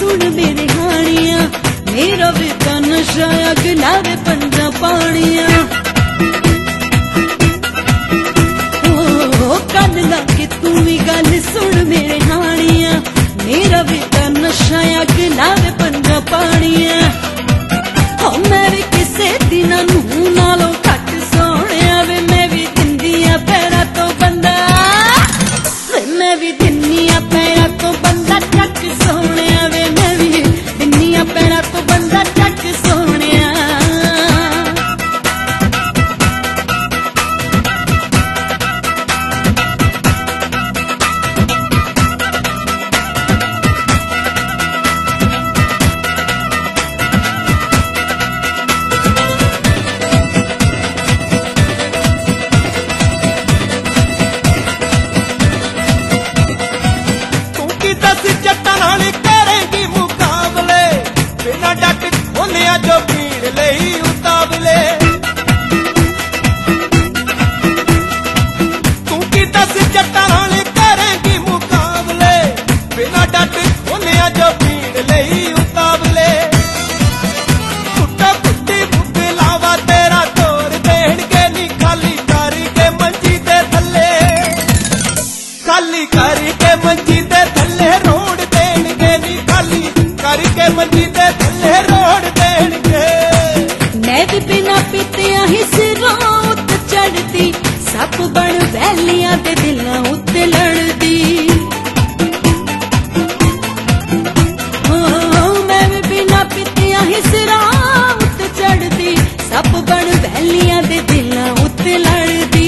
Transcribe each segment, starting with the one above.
सुन मेरे हानिया, मेरा भी तो नशा अगला वे पंजा पानिया। कन लाके तू भी गल सुन मेरे हानिया, मेरा भी तो नशा अगला वे पंजा पानिया। मैं भी किसे दिन नूं नालों घट सोहणिया वे, मैं भी दिंदिया पैरां तो बंदा, मैं भी दिन्निया पैरां तो बंदा चक सोहणिया वे, मैं भी दिन्निया पैरां तो बंदा चक सोहणिया। जो भीड़ लई उतावले तू की दस जट्टां नाल करेंगी मुकाबले, बिना डट होनिया जो भीड़ लई उतावले। पुट्टा पुट्टी बुगलावा तेरा तोड़ देणगे नी, खाली करके मंजी दे थल्ले, खाली करके मंजी दे थल्ले रोड़ देणगे नी, खाली करके मंजी दे थल्ले रोड़ देणगे। मैं भी बिना पीतिया ही सिरों उत्ते चढ़दी, सप बन वैलियां दे दिलां उत्ते लड़दी। मैं भी बिना पीतिया ही सिरों उत्ते चढ़दी, सप बन वैलियां दे दिलां उत्ते लड़दी।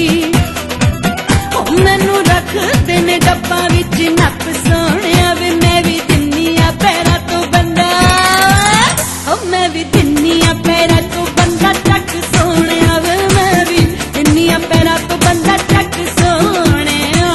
मैनू रखदे ने डब्बा विच नप सोहणिया वे, मैं भी दिन्निया पैरां तो बंदा, मैं भी दिन्निया पैरां तो बंदा चक सोहणिया वे, मैं भी दिन्निया पैरां तो बंदा चक सोहणिया।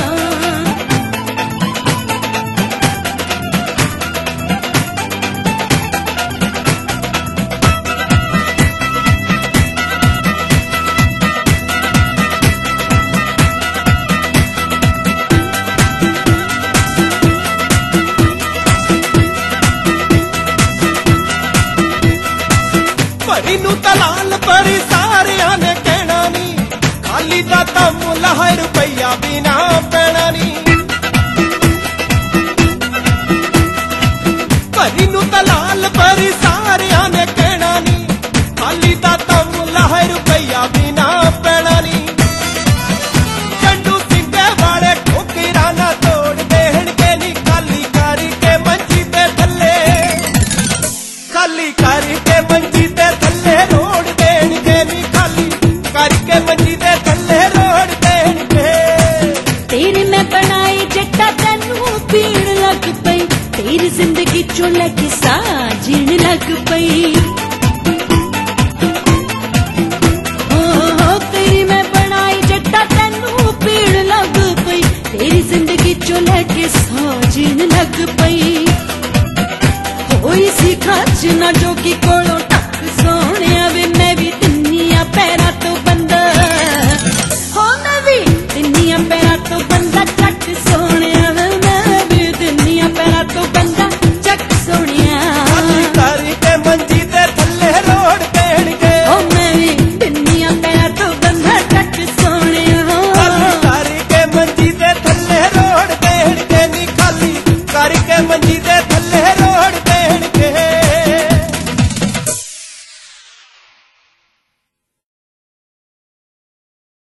परी नू तलाल परी सारिया ने कहना नी, खाली दा मुल है रुपया बिना पैना नी। परी नू तलाल परी सारिया ने कहना नी, खाली दा मुल है रुपया बिना पैना नी। चंडू सिंगे वाले ठोकरा ना तोड़ देणगे नी, खाली करके मंजी दे थल्ले, खाली करके मंजी दे थल्ले रोड़ देणगे नी, खाली करके मंजी दे थल्ले रोड़ देणगे। तेरी मैं बनाई जट्टा तैनू पीड़ लग पई, तेरी जिंदगी चो लगी साजिन लग पई। तेरी मैं बनाई जट्टा तैनू पीड़ लग पई, तेरी जिंदगी चो लगी साजिन लग पई। होई सी खच ना जोगी कोलों टक सोहणिया वे, मैं भी दिन्निया पैरां तो बंदा, मैं भी दिन्निया पैरां तो बंदा चक सोहणिया वे, मैं भी दिन्निया पैरां तो बंदा चक सोहणिया। करके मंजी दे थल्ले रोड़ देणगे, मैं भी दिन्निया पैरां तो बंदा चक सोहणिया। करके मंजी दे थल्ले रोड़ देणगे नी, खाली करके मंजी दे